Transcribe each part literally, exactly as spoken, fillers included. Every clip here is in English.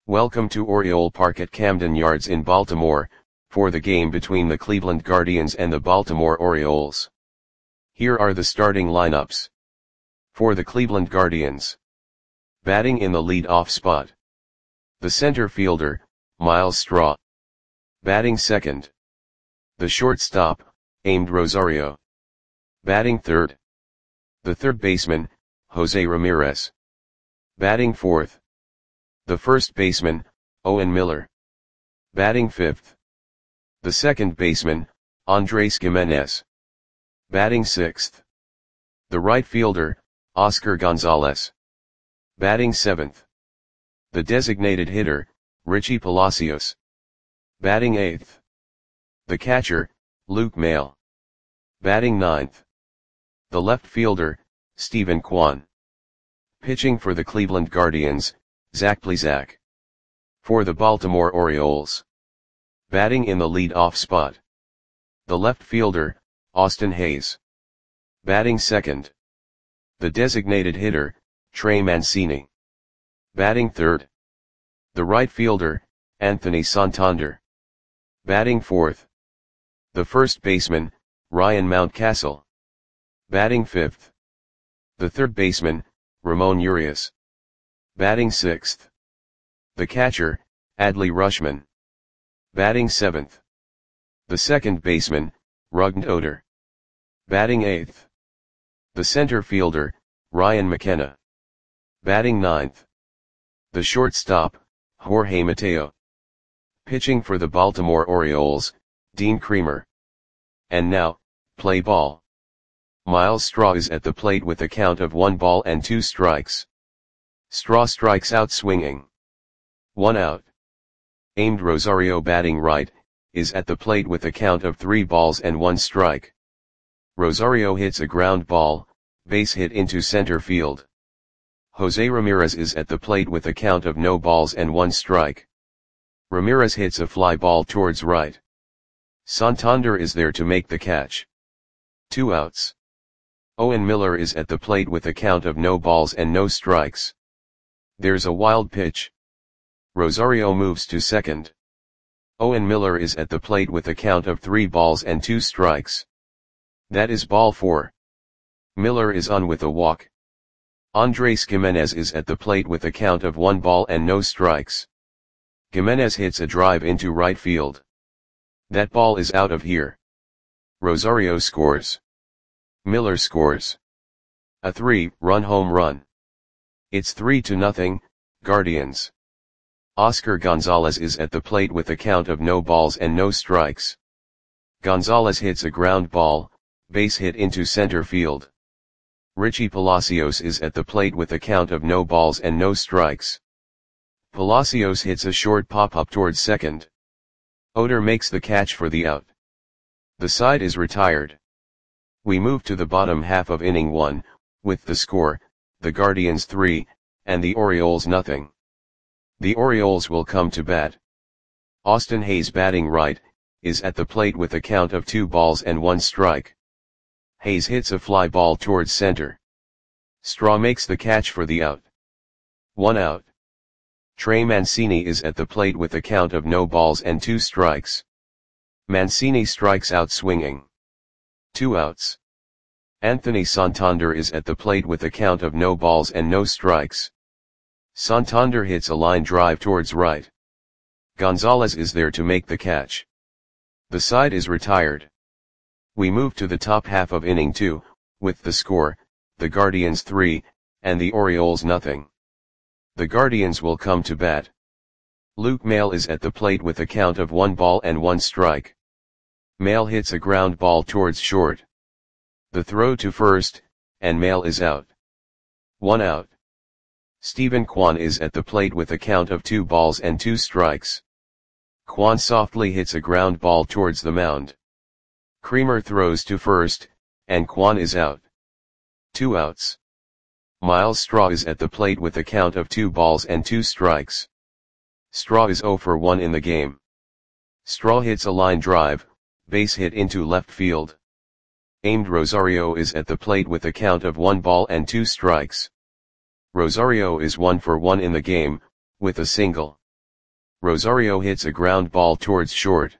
Welcome to Oriole Park at Camden Yards in Baltimore, for the game between the Cleveland Guardians and the Baltimore Orioles. Here are the starting lineups. For the Cleveland Guardians. Batting in the lead-off spot. The center fielder, Myles Straw. Batting second. The shortstop, Amed Rosario. Batting third. The third baseman, Jose Ramirez. Batting fourth. The first baseman, Owen Miller. Batting fifth. The second baseman, Andres Gimenez. Batting sixth. The right fielder, Oscar Gonzalez. Batting seventh. The designated hitter, Richie Palacios. Batting eighth. The catcher, Luke Maile. Batting ninth. The left fielder, Steven Kwan. Pitching for the Cleveland Guardians, Zach Plesac. For the Baltimore Orioles. Batting in the lead-off spot. The left fielder, Austin Hays. Batting second. The designated hitter, Trey Mancini. Batting third. The right fielder, Anthony Santander. Batting fourth. The first baseman, Ryan Mountcastle. Batting fifth. The third baseman, Ramon Urias. Batting sixth. The catcher, Adley Rutschman. Batting seventh. The second baseman, Rougned Odor. Batting eighth. The center fielder, Ryan McKenna. Batting ninth. The shortstop, Jorge Mateo. Pitching for the Baltimore Orioles, Dean Kremer. And now, play ball. Myles Straw is at the plate with a count of one ball and two strikes. Straw strikes out swinging. One out. Amed Rosario batting right, is at the plate with a count of three balls and one strike. Rosario hits a ground ball, base hit into center field. Jose Ramirez is at the plate with a count of no balls and one strike. Ramirez hits a fly ball towards right. Santander is there to make the catch. Two outs. Owen Miller is at the plate with a count of no balls and no strikes. There's a wild pitch. Rosario moves to second. Owen Miller is at the plate with a count of three balls and two strikes. That is ball four. Miller is on with a walk. Andres Gimenez is at the plate with a count of one ball and no strikes. Gimenez hits a drive into right field. That ball is out of here. Rosario scores. Miller scores. A three-run home run. It's three to nothing, Guardians. Oscar Gonzalez is at the plate with a count of no balls and no strikes. Gonzalez hits a ground ball, base hit into center field. Richie Palacios is at the plate with a count of no balls and no strikes. Palacios hits a short pop-up towards second. Odor makes the catch for the out. The side is retired. We move to the bottom half of inning one, with the score, the Guardians three, and the Orioles nothing. The Orioles will come to bat. Austin Hays batting right, is at the plate with a count of two balls and one strike. Hays hits a fly ball towards center. Straw makes the catch for the out. One out. Trey Mancini is at the plate with a count of no balls and two strikes. Mancini strikes out swinging. Two outs. Anthony Santander is at the plate with a count of no balls and no strikes. Santander hits a line drive towards right. Gonzalez is there to make the catch. The side is retired. We move to the top half of inning two, with the score, the Guardians three, and the Orioles nothing. The Guardians will come to bat. Luke Maile is at the plate with a count of one ball and one strike. Maile hits a ground ball towards short. The throw to first, and Maile is out. One out. Steven Kwan is at the plate with a count of two balls and two strikes. Kwan softly hits a ground ball towards the mound. Kremer throws to first, and Kwan is out. Two outs. Myles Straw is at the plate with a count of two balls and two strikes. Straw is zero for one in the game. Straw hits a line drive, base hit into left field. Amed Rosario is at the plate with a count of one ball and two strikes. Rosario is one for one in the game, with a single. Rosario hits a ground ball towards short.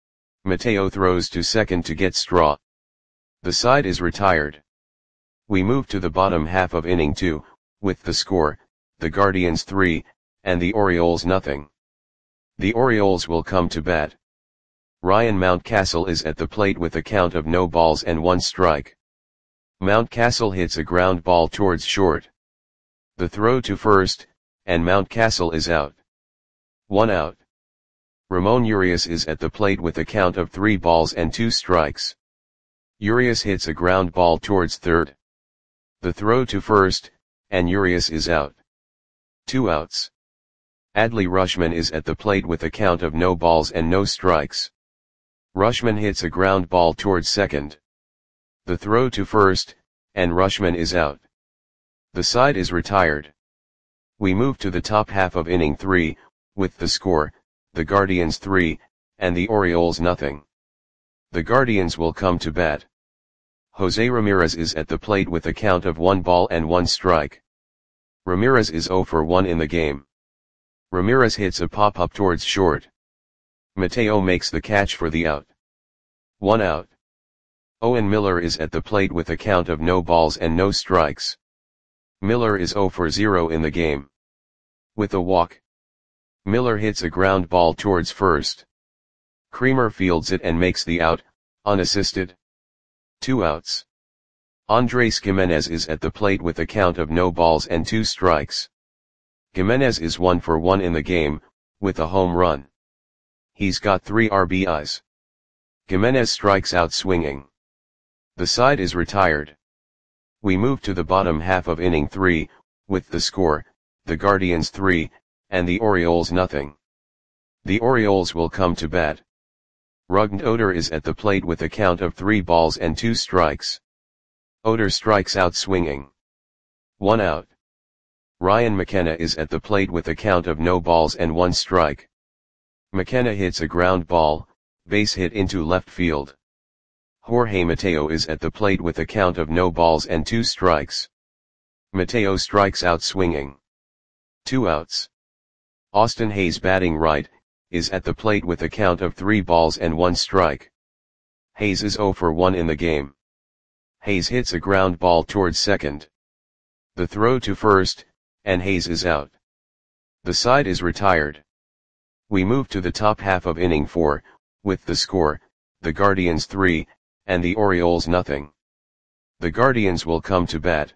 Mateo throws to second to get Straw. The side is retired. We move to the bottom half of inning two, with the score, the Guardians three, and the Orioles nothing. The Orioles will come to bat. Ryan Mountcastle is at the plate with a count of no balls and one strike. Mountcastle hits a ground ball towards short. The throw to first, and Mountcastle is out. One out. Ramon Urias is at the plate with a count of three balls and two strikes. Urias hits a ground ball towards third. The throw to first, and Urias is out. Two outs. Adley Rutschman is at the plate with a count of no balls and no strikes. Rutschman hits a ground ball towards second. The throw to first, and Rutschman is out. The side is retired. We move to the top half of inning three, with the score, the Guardians three, and the Orioles nothing. The Guardians will come to bat. Jose Ramirez is at the plate with a count of one ball and one strike. Ramirez is zero for one in the game. Ramirez hits a pop-up towards short. Mateo makes the catch for the out. One out. Owen Miller is at the plate with a count of no balls and no strikes. Miller is zero for zero in the game. With a walk. Miller hits a ground ball towards first. Creamer fields it and makes the out, unassisted. Two outs. Andres Gimenez is at the plate with a count of no balls and two strikes. Gimenez is one for one in the game, with a home run. He's got three R B Is. Gimenez strikes out swinging. The side is retired. We move to the bottom half of inning three, with the score, the Guardians three, and the Orioles nothing. The Orioles will come to bat. Rugnd Oder is at the plate with a count of three balls and two strikes. Oder strikes out swinging. One out. Ryan McKenna is at the plate with a count of no balls and one strike. McKenna hits a ground ball, base hit into left field. Jorge Mateo is at the plate with a count of no balls and two strikes. Mateo strikes out swinging. Two outs. Austin Hayes, batting right, is at the plate with a count of three balls and one strike. Hayes is zero for one in the game. Hayes hits a ground ball towards second. The throw to first, and Hayes is out. The side is retired. We move to the top half of inning four, with the score, the Guardians three, and the Orioles nothing. The Guardians will come to bat.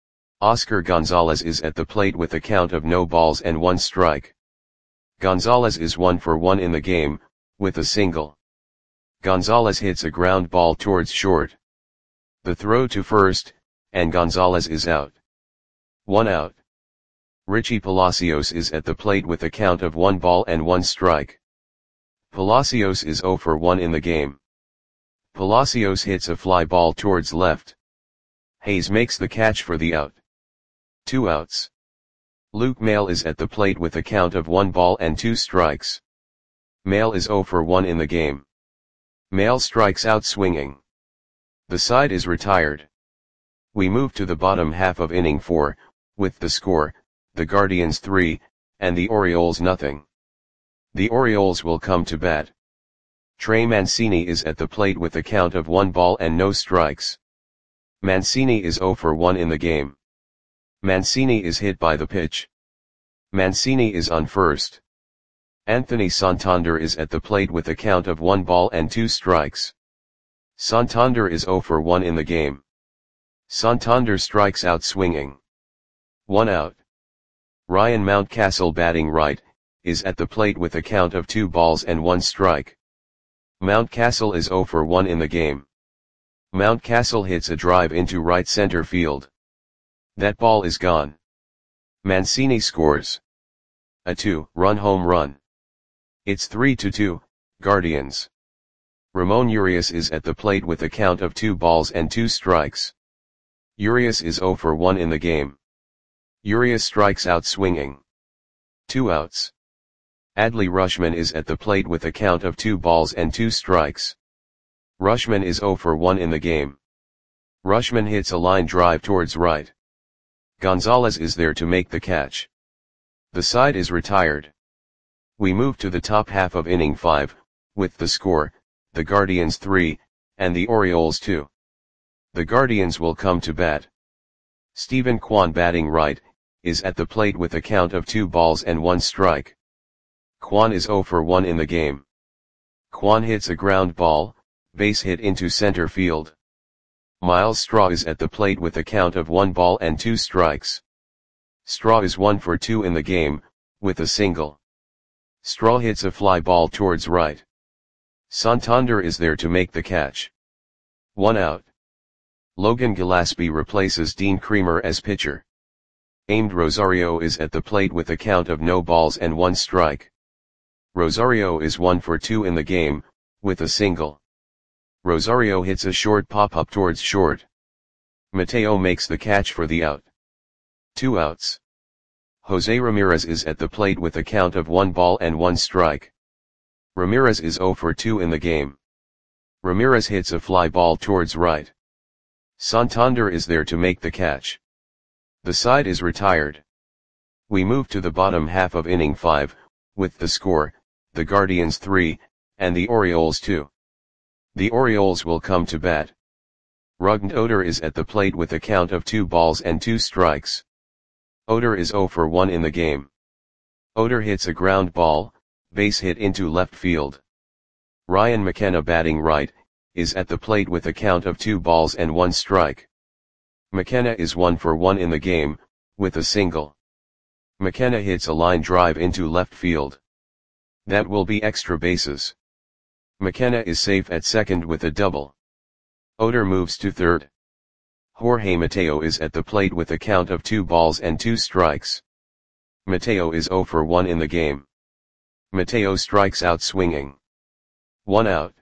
Oscar Gonzalez is at the plate with a count of no balls and one strike. Gonzalez is one for one in the game, with a single. Gonzalez hits a ground ball towards short. The throw to first, and Gonzalez is out. One out. Richie Palacios is at the plate with a count of one ball and one strike. Palacios is zero for one in the game. Palacios hits a fly ball towards left. Hayes makes the catch for the out. Two outs. Luke Maile is at the plate with a count of one ball and two strikes. Maile is zero for one in the game. Maile strikes out swinging. The side is retired. We move to the bottom half of inning four, with the score, the Guardians three, and the Orioles nothing. The Orioles will come to bat. Trey Mancini is at the plate with a count of one ball and no strikes. Mancini is zero for one in the game. Mancini is hit by the pitch. Mancini is on first. Anthony Santander is at the plate with a count of one ball and two strikes. Santander is zero for one in the game. Santander strikes out swinging. One out. Ryan Mountcastle, batting right, is at the plate with a count of two balls and one strike. Mountcastle is zero for one in the game. Mountcastle hits a drive into right center field. That ball is gone. Mancini scores a two-run home run. It's three to two, Guardians. Ramon Urias is at the plate with a count of two balls and two strikes. Urias is zero for one in the game. Urias strikes out swinging. Two outs. Adley Rutschman is at the plate with a count of two balls and two strikes. Rutschman is zero for one in the game. Rutschman hits a line drive towards right. Gonzalez is there to make the catch. The side is retired. We move to the top half of inning five, with the score, the Guardians three, and the Orioles two. The Guardians will come to bat. Stephen Kwan, batting right, is at the plate with a count of two balls and one strike. Kwan is oh for one in the game. Kwan hits a ground ball, base hit into center field. Miles Straw is at the plate with a count of one ball and two strikes. Straw is one for two in the game, with a single. Straw hits a fly ball towards right. Santander is there to make the catch. One out. Logan Gillespie replaces Dean Kremer as pitcher. Aimed Rosario is at the plate with a count of no balls and one strike. Rosario is one for two in the game, with a single. Rosario hits a short pop-up towards short. Mateo makes the catch for the out. Two outs. Jose Ramirez is at the plate with a count of one ball and one strike. Ramirez is oh for two in the game. Ramirez hits a fly ball towards right. Santander is there to make the catch. The side is retired. We move to the bottom half of inning five, with the score, the Guardians three, and the Orioles two. The Orioles will come to bat. Rougned Odor is at the plate with a count of two balls and two strikes. Odor is oh for one in the game. Odor hits a ground ball, base hit into left field. Ryan McKenna, batting right, is at the plate with a count of two balls and one strike. McKenna is one for one in the game, with a single. McKenna hits a line drive into left field. That will be extra bases. McKenna is safe at second with a double. Odor moves to third. Jorge Mateo is at the plate with a count of two balls and two strikes. Mateo is oh for one in the game. Mateo strikes out swinging. One out.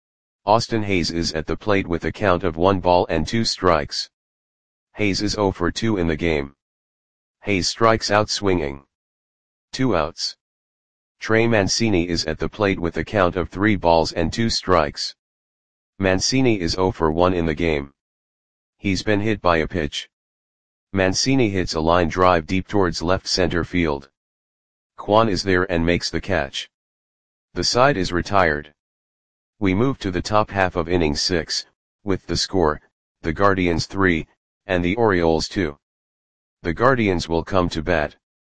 Austin Hayes is at the plate with a count of one ball and two strikes. Hayes is oh for two in the game. Hayes strikes out swinging. Two outs. Trey Mancini is at the plate with a count of three balls and two strikes. Mancini is oh for one in the game. He's been hit by a pitch. Mancini hits a line drive deep towards left center field. Kwan is there and makes the catch. The side is retired. We move to the top half of inning six, with the score, the Guardians three, and the Orioles two. The Guardians will come to bat.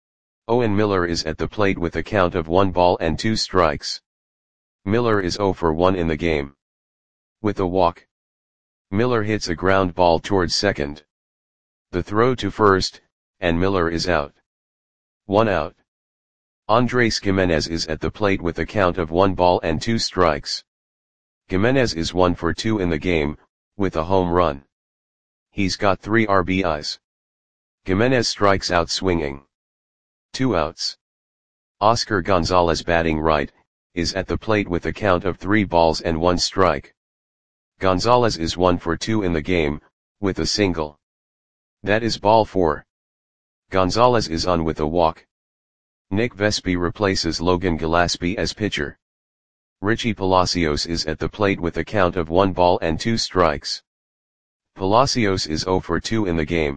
Owen Miller is at the plate with a count of one ball and two strikes. Miller is oh for one in the game. With a walk. Miller hits a ground ball towards second. The throw to first, and Miller is out. One out. Andres Gimenez is at the plate with a count of one ball and two strikes. Gimenez is one for two in the game, with a home run. He's got three R B Is. Gimenez strikes out swinging. Two outs. Oscar Gonzalez, batting right, is at the plate with a count of three balls and one strike. Gonzalez is one for two in the game, with a single. That is ball four. Gonzalez is on with a walk. Nick Vespi replaces Logan Gillespie as pitcher. Richie Palacios is at the plate with a count of one ball and two strikes. Palacios is oh for two in the game.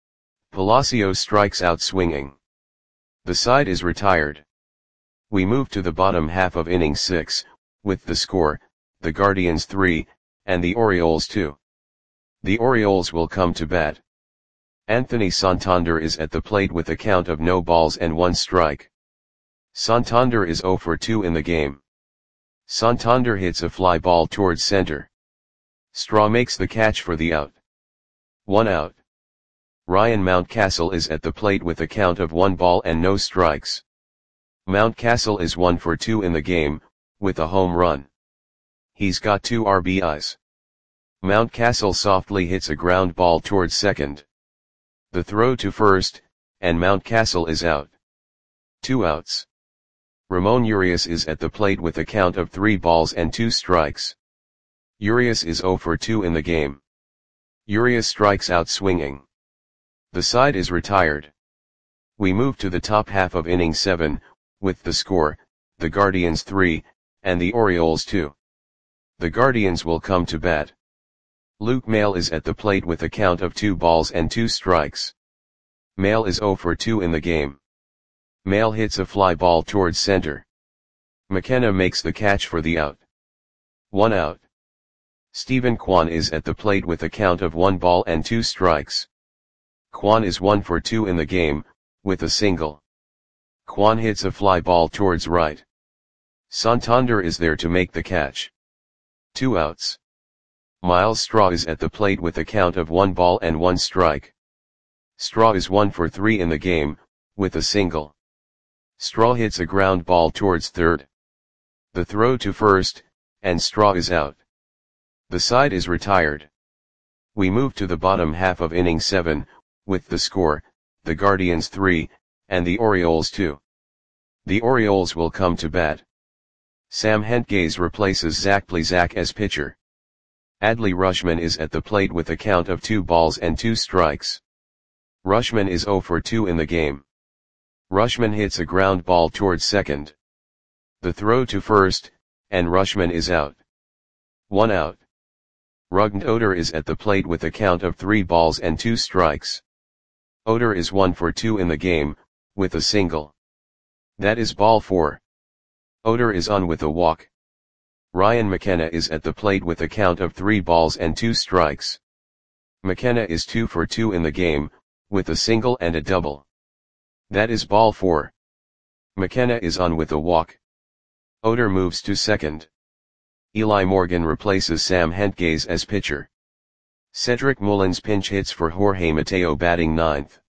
Palacios strikes out swinging. The side is retired. We move to the bottom half of inning six, with the score, the Guardians three, and the Orioles two. The Orioles will come to bat. Anthony Santander is at the plate with a count of no balls and one strike. Santander is oh for two in the game. Santander hits a fly ball towards center. Straw makes the catch for the out. One out. Ryan Mountcastle is at the plate with a count of one ball and no strikes. Mountcastle is one for two in the game, with a home run. He's got two R B Is. Mountcastle softly hits a ground ball towards second. The throw to first, and Mountcastle is out. Two outs. Ramon Urias is at the plate with a count of three balls and two strikes. Urias is oh for two in the game. Urias strikes out swinging. The side is retired. We move to the top half of inning seven, with the score, the Guardians three, and the Orioles two. The Guardians will come to bat. Luke Maile is at the plate with a count of two balls and two strikes. Maile is oh for two in the game. Maile hits a fly ball towards center. McKenna makes the catch for the out. One out. Stephen Kwan is at the plate with a count of one ball and two strikes. Kwan is one for two in the game, with a single. Kwan hits a fly ball towards right. Santander is there to make the catch. Two outs. Miles Straw is at the plate with a count of one ball and one strike. Straw is one for three in the game, with a single. Straw hits a ground ball towards third. The throw to first, and Straw is out. The side is retired. We move to the bottom half of inning seven, with the score, the Guardians three, and the Orioles two. The Orioles will come to bat. Sam Hentges replaces Zach Plesac as pitcher. Adley Rutschman is at the plate with a count of two balls and two strikes. Rutschman is zero for two in the game. Rutschman hits a ground ball towards second. The throw to first, and Rutschman is out. One out. Rugnet Oder is at the plate with a count of three balls and two strikes. Oder is one for two in the game, with a single. That is ball four. Oder is on with a walk. Ryan McKenna is at the plate with a count of three balls and two strikes. McKenna is two for two in the game, with a single and a double. That is ball four. McKenna is on with a walk. Oder moves to second. Eli Morgan replaces Sam Hentges as pitcher. Cedric Mullins pinch hits for Jorge Mateo batting ninth.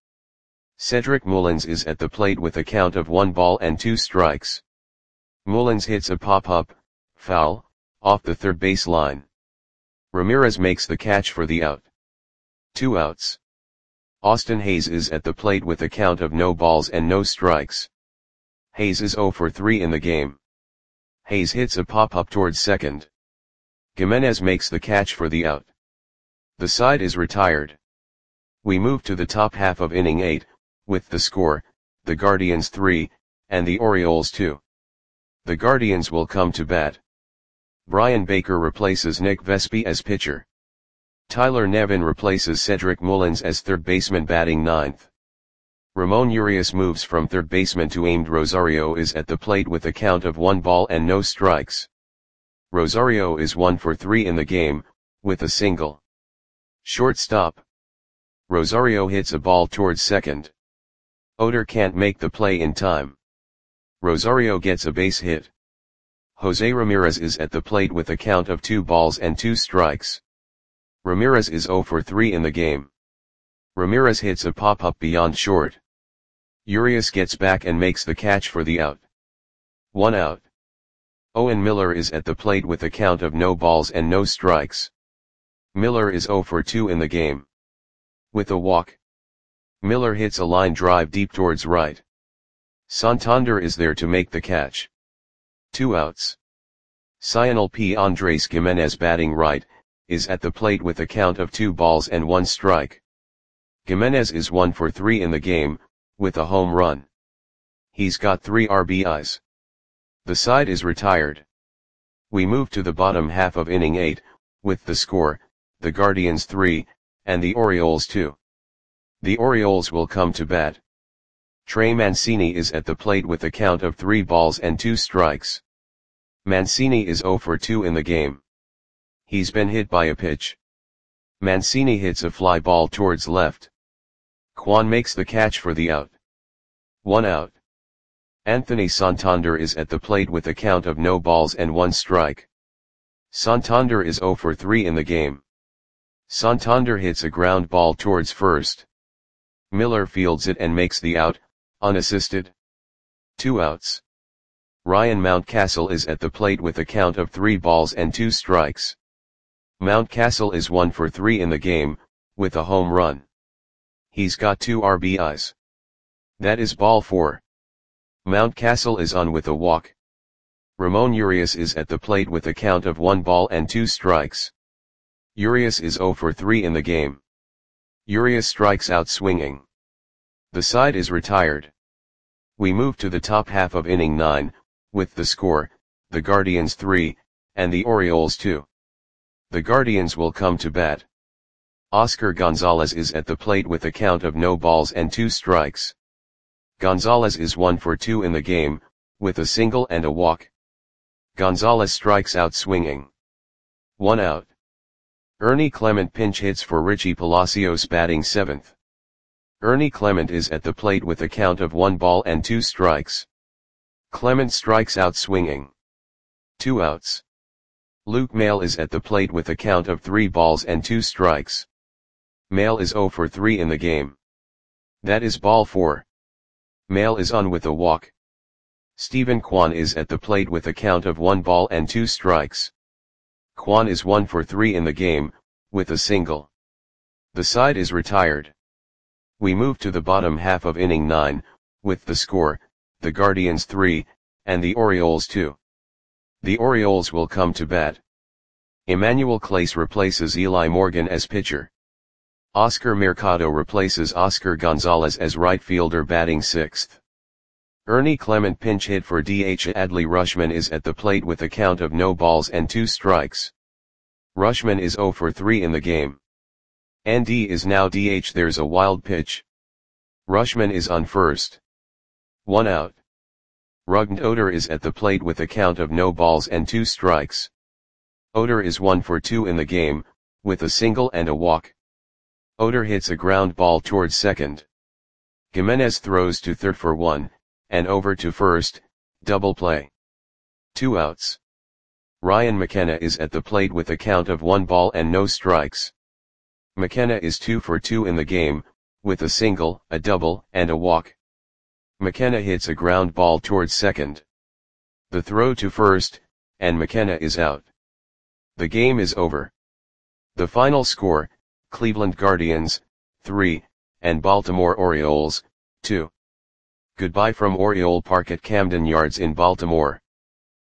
Cedric Mullins is at the plate with a count of one ball and two strikes. Mullins hits a pop-up, foul, off the third base line. Ramirez makes the catch for the out. Two outs. Austin Hayes is at the plate with a count of no balls and no strikes. Hayes is zero for three in the game. Hayes hits a pop-up towards second. Gimenez makes the catch for the out. The side is retired. We move to the top half of inning eight, with the score, the Guardians three, and the Orioles two. The Guardians will come to bat. Brian Baker replaces Nick Vespi as pitcher. Tyler Nevin replaces Cedric Mullins as third baseman batting ninth. Ramon Urias moves from third baseman to aimed. Rosario is at the plate with a count of one ball and no strikes. Rosario is one for three in the game, with a single. Shortstop. Rosario hits a ball towards second. Oder can't make the play in time. Rosario gets a base hit. Jose Ramirez is at the plate with a count of two balls and two strikes. Ramirez is zero for three in the game. Ramirez hits a pop-up beyond short. Urias gets back and makes the catch for the out. One out. Owen Miller is at the plate with a count of no balls and no strikes. Miller is zero for two in the game. With a walk. Miller hits a line drive deep towards right. Santander is there to make the catch. Two outs. Cionel P. Andres Gimenez batting right, is at the plate with a count of two balls and one strike. Gimenez is one for three in the game, with a home run. He's got three R B Is. The side is retired. We move to the bottom half of inning eight, with the score, the Guardians three, and the Orioles two. The Orioles will come to bat. Trey Mancini is at the plate with a count of three balls and two strikes. Mancini is zero for two in the game. He's been hit by a pitch. Mancini hits a fly ball towards left. Kwan makes the catch for the out. One out. Anthony Santander is at the plate with a count of no balls and one strike. Santander is zero for three in the game. Santander hits a ground ball towards first. Miller fields it and makes the out, unassisted. Two outs. Ryan Mountcastle is at the plate with a count of three balls and two strikes. Mountcastle is one for three in the game, with a home run. He's got two R B Is. That is ball four. Mountcastle is on with a walk. Ramon Urias is at the plate with a count of one ball and two strikes. Urias is zero for three in the game. Urias strikes out swinging. The side is retired. We move to the top half of inning nine, with the score, the Guardians three, and the Orioles two. The Guardians will come to bat. Oscar Gonzalez is at the plate with a count of no balls and two strikes. Gonzalez is one for two in the game, with a single and a walk. Gonzalez strikes out swinging. One out. Ernie Clement pinch hits for Richie Palacios batting seventh. Ernie Clement is at the plate with a count of one ball and two strikes. Clement strikes out swinging. Two outs. Luke Maile is at the plate with a count of three balls and two strikes. Maile is oh for three in the game. That is ball four. Maile is on with a walk. Stephen Kwan is at the plate with a count of one ball and two strikes. Kwan is one for three in the game, with a single. The side is retired. We move to the bottom half of inning nine, with the score, the Guardians three, and the Orioles two. The Orioles will come to bat. Emmanuel Clase replaces Eli Morgan as pitcher. Oscar Mercado replaces Oscar Gonzalez as right fielder batting sixth. Ernie Clement pinch hit for D H. Adley Rutschman is at the plate with a count of no balls and two strikes. Rutschman is oh for three in the game. Andy is now D H. There's a wild pitch. Rutschman is on first. One out. Rugnd Oder is at the plate with a count of no balls and two strikes. Oder is one for two in the game, with a single and a walk. Oder hits a ground ball towards second. Gimenez throws to third for one, and over to first, double play. Two outs. Ryan McKenna is at the plate with a count of one ball and no strikes. McKenna is two for two in the game, with a single, a double, and a walk. McKenna hits a ground ball towards second. The throw to first, and McKenna is out. The game is over. The final score, Cleveland Guardians, three, and Baltimore Orioles, two. Goodbye from Oriole Park at Camden Yards in Baltimore.